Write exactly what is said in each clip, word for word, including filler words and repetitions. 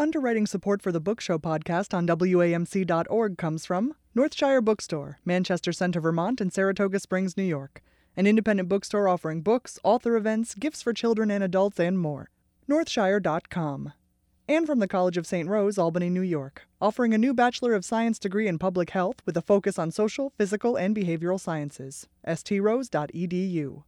underwriting support for the Book Show podcast on W A M C dot org comes from Northshire Bookstore, Manchester Center, Vermont, and Saratoga Springs, New York. An independent bookstore offering books, author events, gifts for children and adults, and more. Northshire dot com. And from the College of Saint Rose, Albany, New York, offering a new Bachelor of Science degree in Public Health with a focus on social, physical, and behavioral sciences. S T rose dot E D U.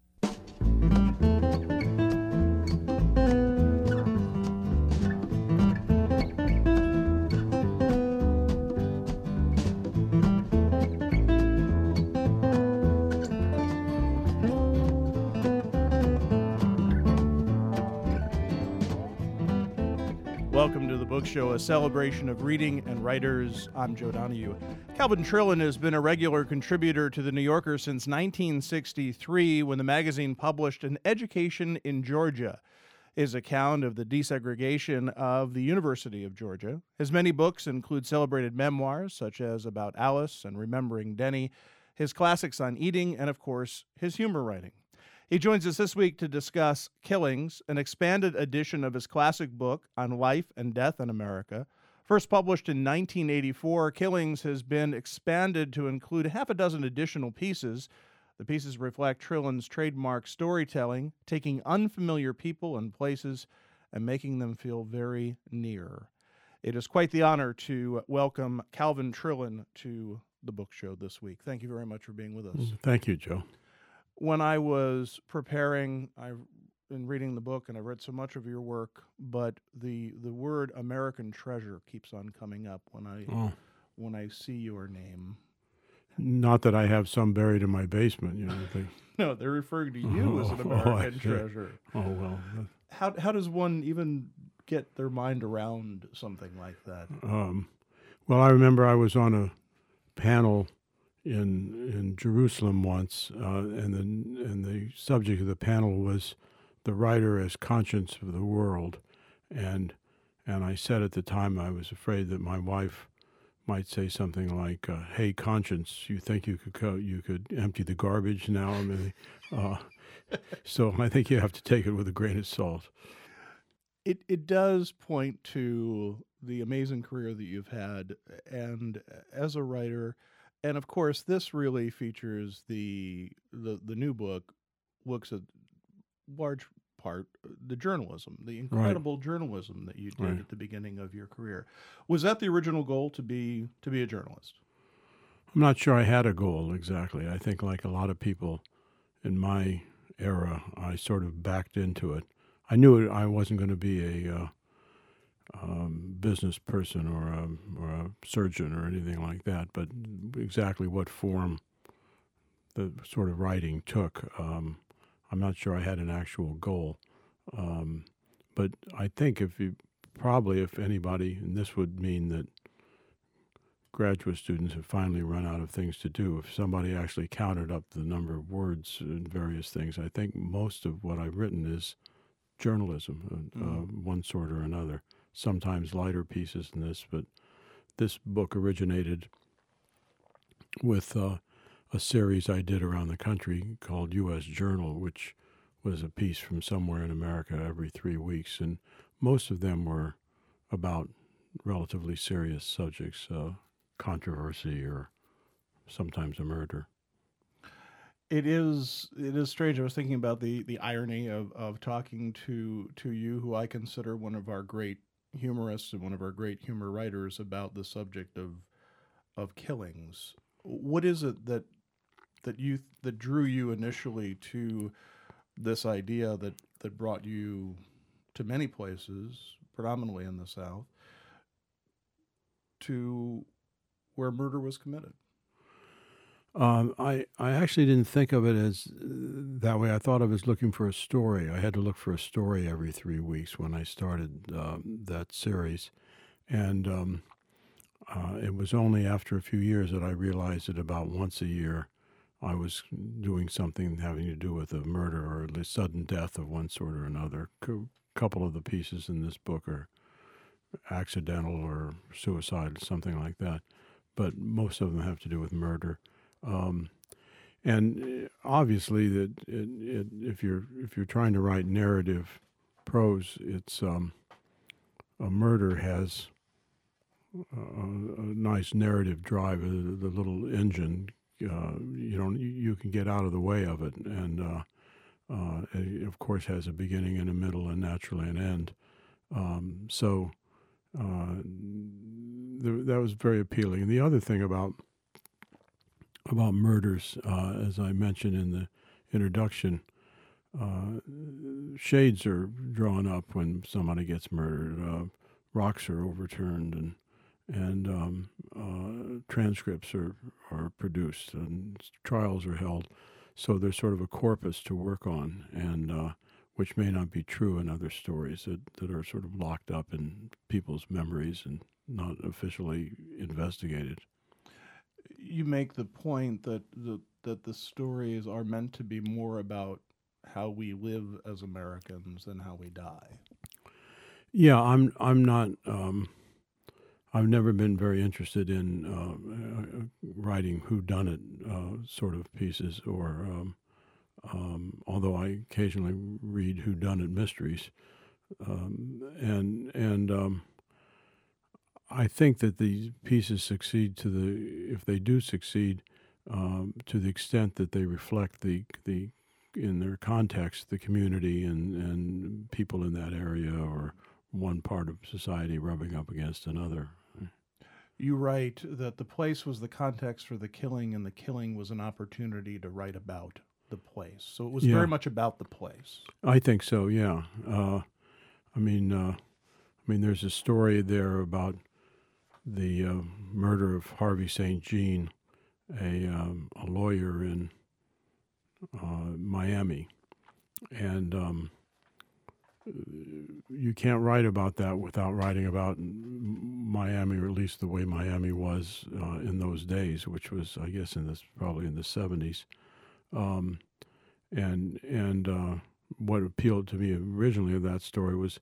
Welcome to the Book Show, a celebration of reading and writers. I'm Joe Donahue. Calvin Trillin has been a regular contributor to The New Yorker since nineteen sixty-three, when the magazine published An Education in Georgia, his account of the desegregation of the University of Georgia. His many books include celebrated memoirs, such as About Alice and Remembering Denny, his classics on eating, and, of course, his humor writing. He joins us this week to discuss Killings, an expanded edition of his classic book on life and death in America. First published in nineteen eighty-four, Killings has been expanded to include half a dozen additional pieces. The pieces reflect Trillin's trademark storytelling, taking unfamiliar people and places and making them feel very near. It is quite the honor to welcome Calvin Trillin to the Book Show this week. Thank you very much for being with us. Thank you, Joe. When I was preparing, I've been reading the book, and I've read so much of your work, but the the word American treasure keeps on coming up when I oh. when I see your name. Not that I have some buried in my basement, you know. They... No, they're referring to you oh, as an American oh, treasure. Oh well. How how does one even get their mind around something like that? Um, well, I remember I was on a panel in in Jerusalem once, uh, and the and the subject of the panel was the writer as conscience of the world, and and I said at the time I was afraid that my wife might say something like, uh, "Hey, conscience, you think you could co- you could empty the garbage now?" I mean, uh, so I think you have to take it with a grain of salt. It it does point to the amazing career that you've had, and as a writer. And of course, this really features the, the the new book looks at large part the journalism, the incredible right. journalism that you did right. at the beginning of your career. Was that the original goal, to be to be a journalist? I'm not sure I had a goal exactly. I think, like a lot of people in my era, I sort of backed into it. I knew I wasn't going to be a uh, Um, business person or a, or a surgeon or anything like that, but exactly what form the sort of writing took, um, I'm not sure I had an actual goal. Um, but I think if you, probably if anybody, and this would mean that graduate students have finally run out of things to do, if somebody actually counted up the number of words and various things, I think most of what I've written is journalism, uh, mm. uh, one sort or another. Sometimes lighter pieces than this, but this book originated with uh, a series I did around the country called U S Journal, which was a piece from somewhere in America every three weeks, and most of them were about relatively serious subjects, uh, controversy or sometimes a murder. It is it is strange. I was thinking about the, the irony of, of talking to to you, who I consider one of our great humorists and one of our great humor writers, about the subject of of killings. What is it that that you that drew you initially to this idea that, that brought you to many places, predominantly in the South, to where murder was committed? Um, I, I actually didn't think of it as uh, that way. I thought of it as looking for a story. I had to look for a story every three weeks when I started um, that series. And um, uh, it was only after a few years that I realized that about once a year I was doing something having to do with a murder or at least sudden death of one sort or another. A couple of the pieces in this book are accidental or suicide, something like that. But most of them have to do with murder. Um, and obviously, that it, it, if you're if you're trying to write narrative prose, it's um, a murder has a, a nice narrative drive, the, the little engine. Uh, you don't, you can get out of the way of it, and uh, uh, it of course has a beginning and a middle and naturally an end. Um, so uh, th- that was very appealing. And the other thing about about murders, uh, as I mentioned in the introduction, uh, shades are drawn up when somebody gets murdered. Uh, rocks are overturned, and and um, uh, transcripts are, are produced, and trials are held. So there's sort of a corpus to work on, and uh, which may not be true in other stories that, that are sort of locked up in people's memories and not officially investigated. You make the point that the, that the stories are meant to be more about how we live as Americans than how we die. Yeah, I'm I'm not. Um, I've never been very interested in uh, writing whodunit uh, sort of pieces, or um, um, although I occasionally read whodunit mysteries, um, and and um, I think that these pieces succeed to the if they do succeed um, to the extent that they reflect the the in their context the community and and people in that area, or one part of society rubbing up against another. You write that the place was the context for the killing, and the killing was an opportunity to write about the place. So it was Yeah. very much about the place. I think so. Yeah. Uh, I mean, uh, I mean, there's a story there about the uh, murder of Harvey Saint Jean, a um, a lawyer in uh, Miami, and um, you can't write about that without writing about Miami, or at least the way Miami was uh, in those days, which was, I guess, in this probably in the seventies. Um, and and uh, what appealed to me originally of that story was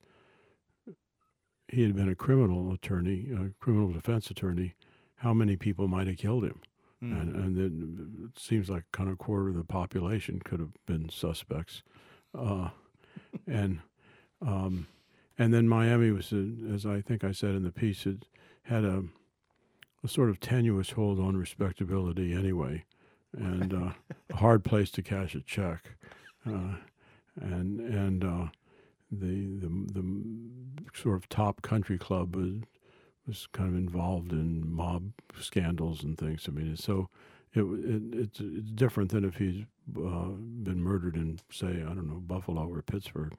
he had been a criminal attorney, a criminal defense attorney. How many people might have killed him? Mm. And, and then it seems like kind of a quarter of the population could have been suspects. Uh, and um, and then Miami was, a, as I think I said in the piece, it had a, a sort of tenuous hold on respectability anyway, and uh, a hard place to cash a check. Uh, and and uh, the, the the sort of top country club was, was kind of involved in mob scandals and things. I mean, so it, it it's it's different than if he's uh, been murdered in, say, I don't know, Buffalo or Pittsburgh.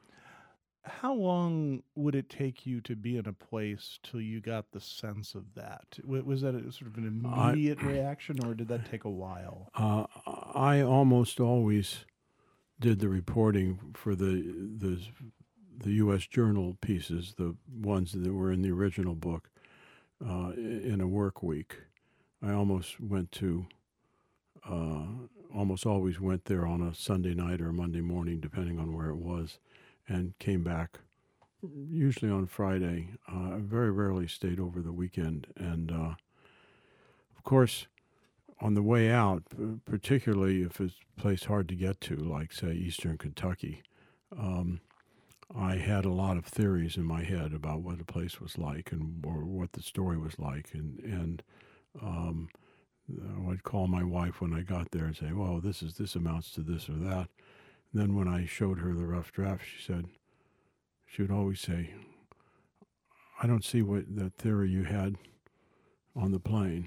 How long would it take you to be in a place till you got the sense of that? W- Was that a, sort of an immediate I, reaction, or did that take a while? Uh, I almost always did the reporting for the the the U S Journal pieces, the ones that were in the original book, uh, in a work week. I almost went to, uh, almost always went there on a Sunday night or a Monday morning, depending on where it was, and came back usually on Friday. Uh, I very rarely stayed over the weekend. And, uh, of course, on the way out, particularly if it's a place hard to get to, like, say, eastern Kentucky, um, I had a lot of theories in my head about what the place was like and or what the story was like. And, and um, I would call my wife when I got there and say, well, this is this amounts to this or that. And then when I showed her the rough draft, she said, she would always say, I don't see what that theory you had on the plane.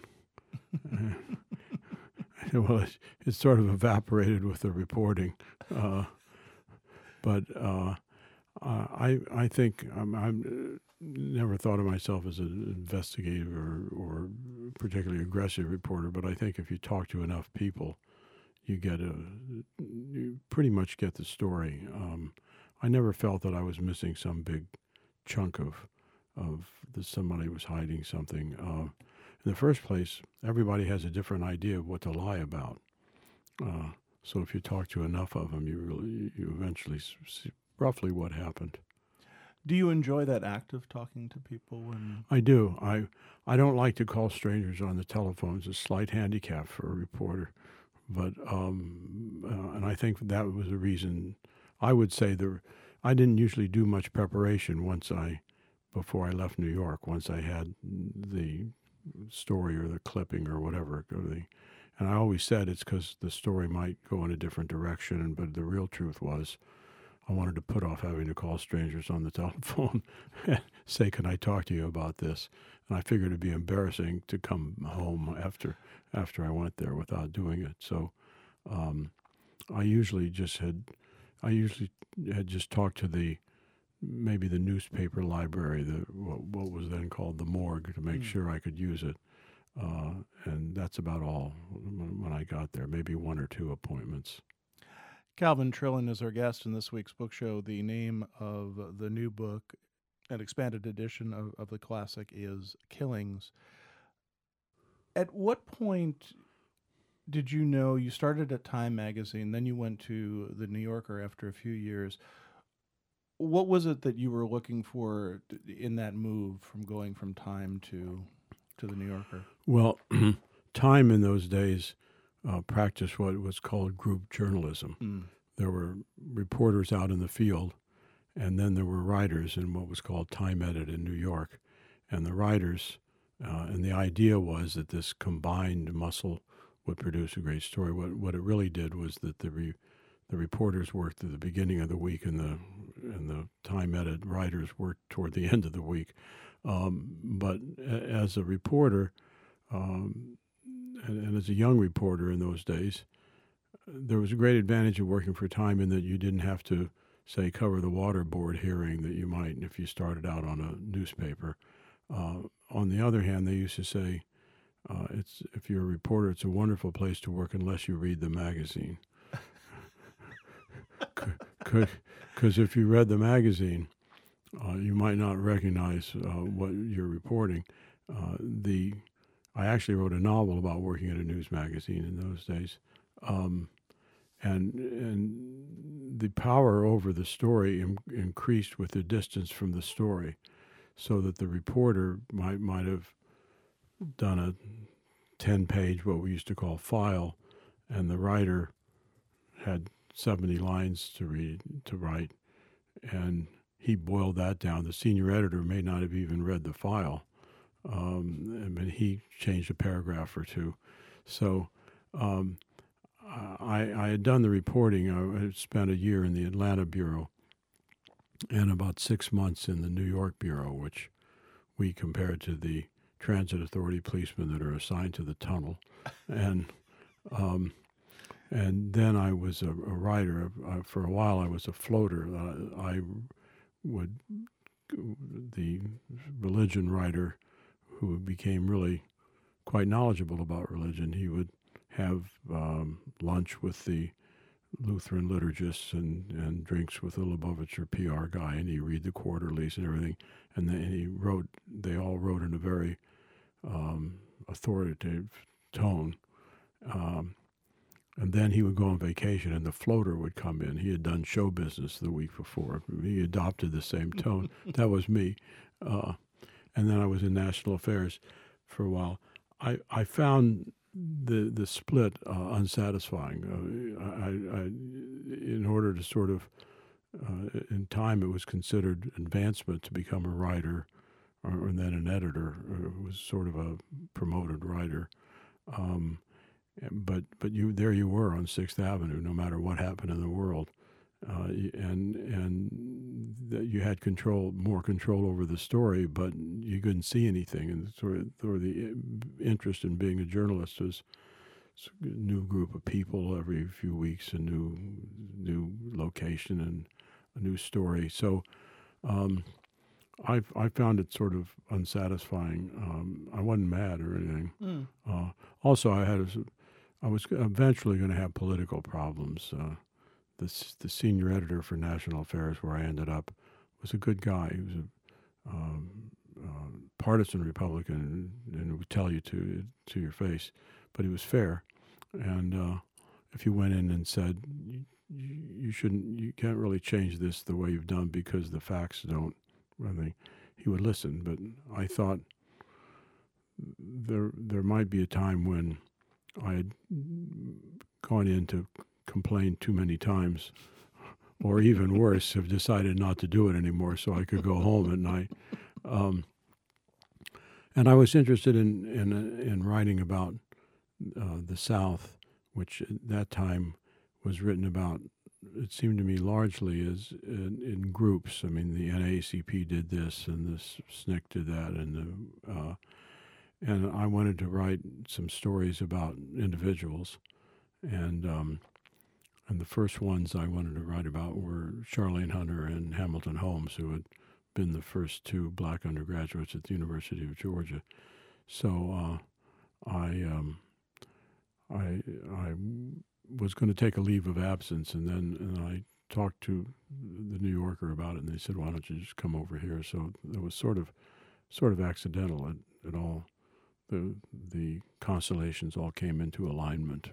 I said, well, it, it sort of evaporated with the reporting. Uh, but uh, I I think I'm, I'm never thought of myself as an investigative or, or particularly aggressive reporter, but I think if you talk to enough people, you get a you pretty much get the story. Um, I never felt that I was missing some big chunk of of that somebody was hiding something. Uh, in the first place, everybody has a different idea of what to lie about. Uh, so if you talk to enough of them, you really, you eventually see roughly what happened. Do you enjoy that act of talking to people? When I do. I I don't like to call strangers on the telephone. It's a slight handicap for a reporter. But um, uh, and I think that was the reason. I would say the I didn't usually do much preparation once I before I left New York. Once I had the story or the clipping or whatever, or the, and I always said it's because the story might go in a different direction. But the real truth was, I wanted to put off having to call strangers on the telephone and say, "Can I talk to you about this?" And I figured it'd be embarrassing to come home after after I went there without doing it. So um, I usually just had, I usually had just talked to the maybe the newspaper library, the what, what was then called the morgue, to make mm. sure I could use it. Uh, and that's about all when, when I got there, maybe one or two appointments. Calvin Trillin is our guest in this week's book show. The name of the new book, an expanded edition of, of the classic, is Killings. At what point did you know, you started at Time magazine, then you went to the New Yorker after a few years. What was it that you were looking for in that move from going from Time to to the New Yorker? Well, Time in those days uh, practiced what was called group journalism. Mm. There were reporters out in the field, and then there were writers in what was called Time Edit in New York. And the writers, uh, and the idea was that this combined muscle would produce a great story. What what it really did was that the re, the reporters worked at the beginning of the week, and the and the Time Edit writers worked toward the end of the week. Um, but a, as a reporter, um, and, and as a young reporter in those days, there was a great advantage of working for Time in that you didn't have to, say, cover the water board hearing that you might if you started out on a newspaper. Uh, on the other hand, they used to say, uh, "It's if you're a reporter, it's a wonderful place to work unless you read the magazine." Because if you read the magazine, uh, you might not recognize uh, what you're reporting. Uh, the I actually wrote a novel about working at a news magazine in those days, um, and and the power over the story im- increased with the distance from the story, so that the reporter might might have done a ten-page, what we used to call file, and the writer had seventy lines to read, to write, and he boiled that down. The senior editor may not have even read the file. Um, I mean, he changed a paragraph or two. So um, I, I had done the reporting. I had spent a year in the Atlanta Bureau and about six months in the New York Bureau, which we compared to the Transit Authority policemen that are assigned to the tunnel. And um, And then I was a, a writer. Uh, for a while, I was a floater. Uh, I would, the religion writer who became really quite knowledgeable about religion, he would have um, lunch with the Lutheran liturgists and, and drinks with the Lubavitcher P R guy, and he'd read the quarterlies and everything. And then he wrote, they all wrote in a very um, authoritative tone. Um, And then he would go on vacation, and the floater would come in. He had done show business the week before. He adopted the same tone. That was me. Uh, and then I was in national affairs for a while. I, I found the the split uh, unsatisfying. Uh, I, I, in order to sort of, uh, in time, it was considered advancement to become a writer, or, or then an editor. It was sort of a promoted writer. Um, But but you there you were on Sixth Avenue, no matter what happened in the world, uh, and and the, you had control, more control over the story, but you couldn't see anything. And sort of, sort of the interest in being a journalist was a new group of people every few weeks, a new new location and a new story. So um, I I found it sort of unsatisfying. Um, I wasn't mad or anything. Mm. Uh, also, I had a I was eventually going to have political problems. Uh, the, the senior editor for National Affairs, where I ended up, was a good guy. He was a um, uh, partisan Republican, and would tell you to to your face, but he was fair. And uh, if you went in and said, you, you shouldn't, you can't really change this the way you've done because the facts don't, I think, he would listen. But I thought there there might be a time when I had gone in to complain too many times, or even worse, have decided not to do it anymore so I could go home at night. Um, and I was interested in in, in writing about uh, the South, which at that time was written about, it seemed to me, largely as in, in groups. I mean, the N double A C P did this, and the S N C C did that, and the uh, and I wanted to write some stories about individuals, and um, and the first ones I wanted to write about were Charlayne Hunter and Hamilton Holmes, who had been the first two black undergraduates at the University of Georgia. So uh, I um, I I was going to take a leave of absence, and then and I talked to the New Yorker about it, and they said, "Why don't you just come over here?" So it was sort of sort of accidental. It, it all the the constellations all came into alignment.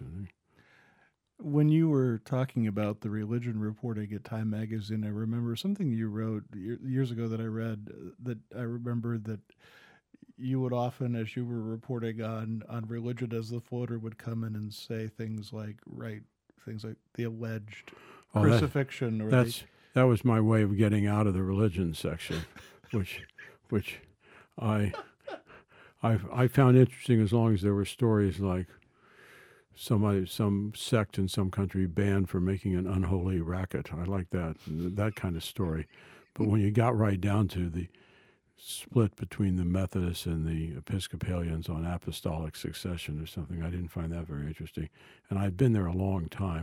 When you were talking about the religion reporting at Time Magazine, I remember something you wrote years ago that I read, that I remember that you would often, as you were reporting on, on religion, as the floater would come in and say things like, right, things like the alleged oh, crucifixion. That, or that's the, that was my way of getting out of the religion section, which which I I I found interesting, as long as there were stories like somebody, some sect in some country banned for making an unholy racket. I like that, that kind of story. But when you got right down to the split between the Methodists and the Episcopalians on apostolic succession or something, I didn't find that very interesting. And I'd been there a long time.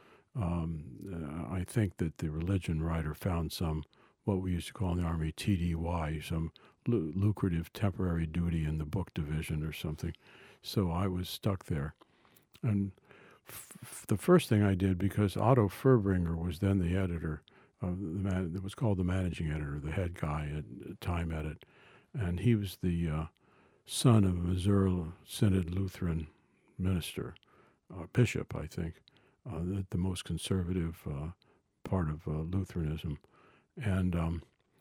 Um, I think that the religion writer found some, what we used to call in the Army, T D Y, some lu- lucrative temporary duty in the book division or something. So I was stuck there. And f- the first thing I did, because Otto Furbringer was then the editor, of the man, it was called the managing editor, the head guy at Time Edit, and he was the uh, son of a Missouri Synod Lutheran minister, uh, bishop, I think, uh, the, the most conservative uh, part of uh, Lutheranism. And um,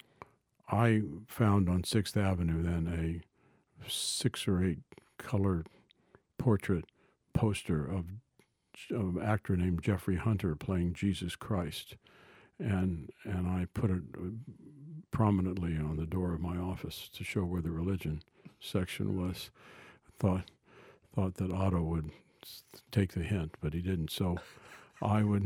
I found on Sixth Avenue then a six or eight color portrait poster of, of an actor named Jeffrey Hunter playing Jesus Christ, and and I put it prominently on the door of my office to show where the religion section was. Thought thought that Otto would take the hint, but he didn't. So I would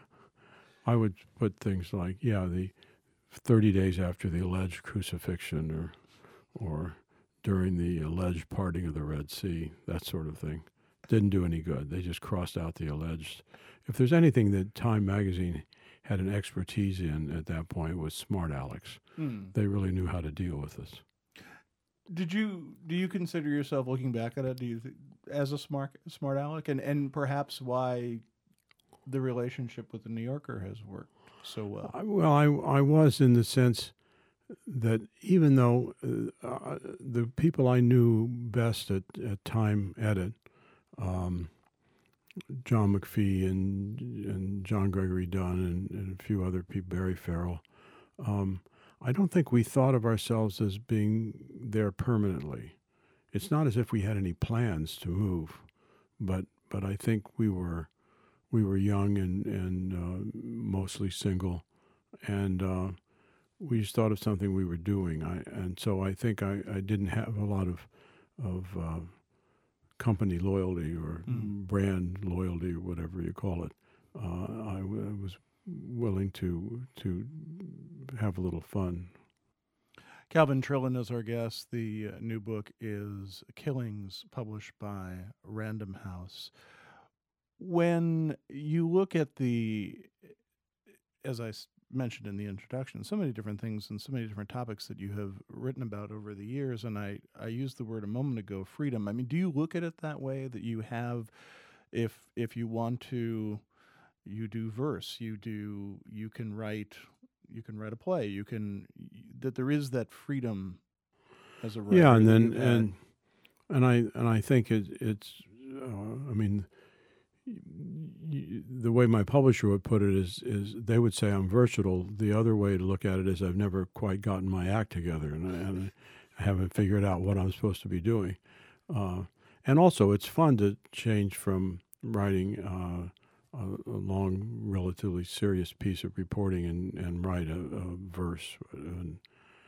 I would put things like, yeah, the thirty days after the alleged crucifixion, or or during the alleged parting of the Red Sea, that sort of thing. Didn't do any good. They just crossed out the alleged. If there's anything that Time Magazine had an expertise in at that point, it was smart Alex. Mm. They really knew how to deal with this. Did you do you consider yourself, looking back at it, do you th- as a smart smart Aleck, and and perhaps why the relationship with the New Yorker has worked so well? I, well, I I was, in the sense that even though uh, the people I knew best at, at Time Edit, um, John McPhee and and John Gregory Dunn and, and a few other people, Barry Farrell, um, I don't think we thought of ourselves as being there permanently. It's not as if we had any plans to move, but but I think we were we were young and and uh, mostly single, and uh, we just thought of something we were doing. I and so I think I, I didn't have a lot of of uh, company loyalty or mm. brand loyalty or whatever you call it. Uh, I, w- I was willing to to have a little fun. Calvin Trillin is our guest. The uh, new book is Killings, published by Random House. When you look at the, as I mentioned in the introduction, so many different things and so many different topics that you have written about over the years, and I, I used the word a moment ago, freedom. I mean, do you look at it that way, that you have, if if you want to, you do verse, you do, you can write, you can write a play, you can, that there is that freedom as a writer? Yeah, and then and and I and I think it, it's, uh, I mean, the way my publisher would put it is, is they would say I'm versatile. The other way to look at it is I've never quite gotten my act together, and I, and I haven't figured out what I'm supposed to be doing. Uh, and also, it's fun to change from writing uh, a, a long, relatively serious piece of reporting and, and write a, a verse. And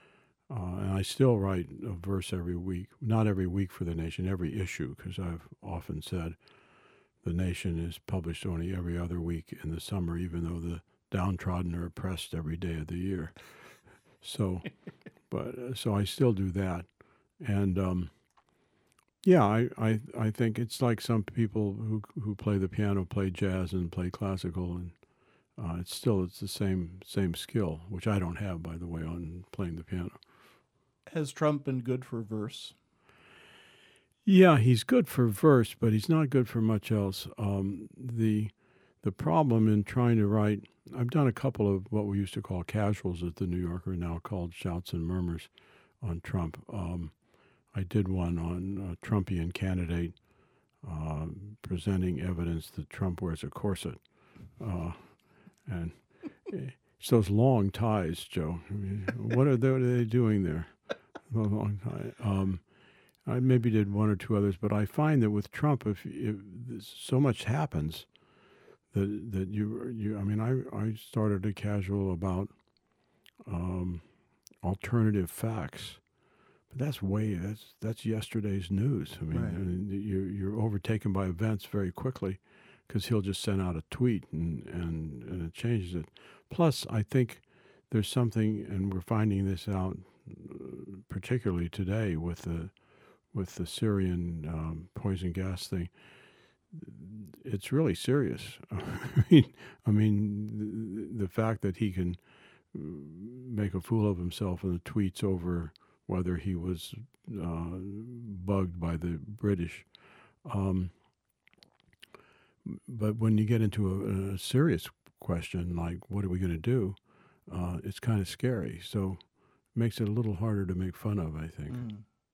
Uh, and I still write a verse every week, not every week for The Nation, every issue, because I've often said The Nation is published only every other week in the summer, even though the downtrodden are oppressed every day of the year. So, but uh, so I still do that, and um, yeah, I, I I think it's like some people who who play the piano, play jazz, and play classical, and uh, it's still it's the same same skill, which I don't have, by the way, on playing the piano. Has Trump been good for verse? Yeah, he's good for verse, but he's not good for much else. Um, the the problem in trying to write, I've done a couple of what we used to call casuals at the New Yorker, now called Shouts and Murmurs, on Trump. Um, I did one on a Trumpian candidate uh, presenting evidence that Trump wears a corset, uh, and it's those long ties, Joe. I mean, what are they, what are they doing there? A long tie. Um, I maybe did one or two others, but I find that with Trump, if, if so much happens, that that you you I mean, I I started a casual about um, alternative facts, but that's way that's that's yesterday's news. I mean, Right. I mean you're you're overtaken by events very quickly, because he'll just send out a tweet and and and it changes it. Plus, I think there's something, and we're finding this out uh, particularly today with the with the Syrian um, poison gas thing. It's really serious. I mean, I mean, the, the fact that he can make a fool of himself in the tweets over whether he was uh, bugged by the British. Um, but when you get into a, a serious question like, what are we going to do? Uh, it's kind of scary. So it makes it a little harder to make fun of, I think. Mm.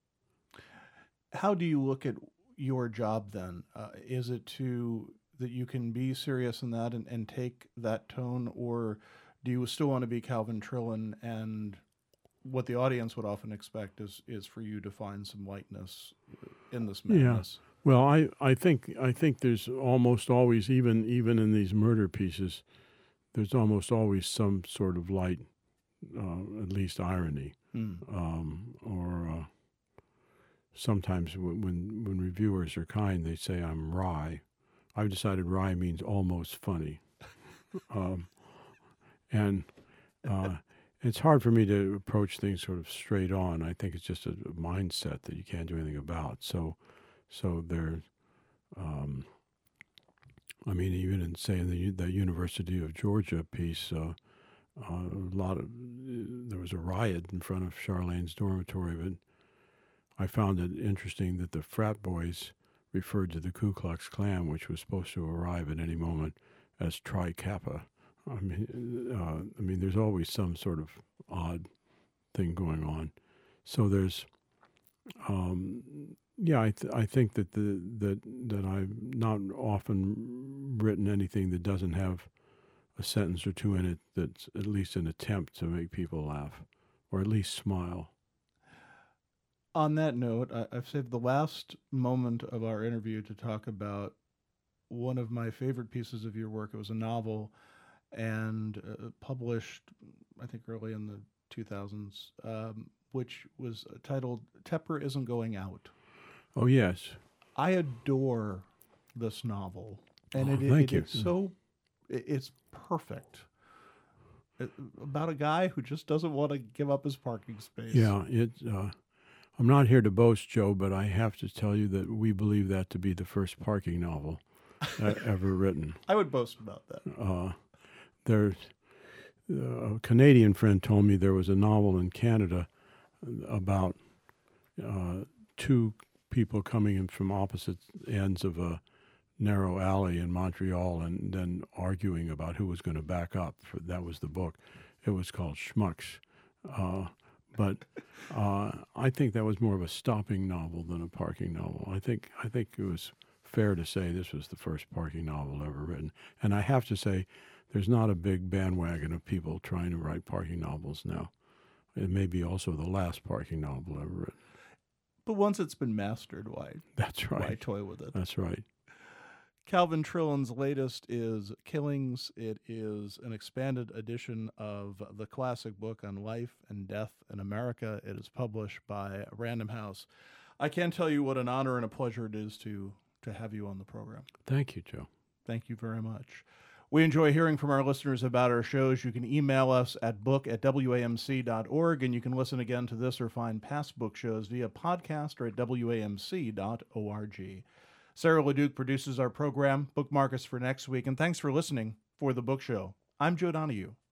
How do you look at your job then? Uh, is it to that you can be serious in that and, and take that tone, or do you still want to be Calvin Trillin, and what the audience would often expect is is for you to find some lightness in this madness? Yeah. Well, I, I think I think there's almost always, even even in these murder pieces, there's almost always some sort of light, uh, at least irony, Mm. um, or uh, sometimes when, when when reviewers are kind, they say I'm wry. I've decided wry means almost funny, um, and uh, it's hard for me to approach things sort of straight on. I think it's just a, a mindset that you can't do anything about. So, so there. Um, I mean, even in saying the the University of Georgia piece, uh, uh, a lot of there was a riot in front of Charlene's dormitory, but I found it interesting that the frat boys referred to the Ku Klux Klan, which was supposed to arrive at any moment, as Tri Kappa. I mean, uh, I mean, there's always some sort of odd thing going on. So there's, um, yeah, I th- I think that the that that I've not often written anything that doesn't have a sentence or two in it that's at least an attempt to make people laugh, or at least smile. On that note, I, I've saved the last moment of our interview to talk about one of my favorite pieces of your work. It was a novel and uh, published, I think, early in the two thousands, um, which was titled Tepper Isn't Going Out. Oh, yes. I adore this novel. And Oh, it, thank it, you. it's so, it, it's perfect. It, about a guy who just doesn't want to give up his parking space. Yeah, it. Uh, I'm not here to boast, Joe, but I have to tell you that we believe that to be the first parking novel uh, ever written. I would boast about that. Uh, there's uh, a Canadian friend told me there was a novel in Canada about uh, two people coming in from opposite ends of a narrow alley in Montreal and then arguing about who was going to back up. For, that was the book. It was called Schmucks. Uh, but uh, I think that was more of a stopping novel than a parking novel. I think I think it was fair to say this was the first parking novel ever written. And I have to say, there's not a big bandwagon of people trying to write parking novels now. It may be also the last parking novel ever written. But once it's been mastered, why, That's right. why toy with it? That's right. Calvin Trillin's latest is Killings. It is an expanded edition of the classic book on life and death in America. It is published by Random House. I can't tell you what an honor and a pleasure it is to, to have you on the program. Thank you, Joe. Thank you very much. We enjoy hearing from our listeners about our shows. You can email us at book at W A M C dot org, and you can listen again to this or find past book shows via podcast or at W A M C dot org. Sarah LeDuc produces our program. Bookmark us for next week, and thanks for listening for The Book Show. I'm Joe Donahue.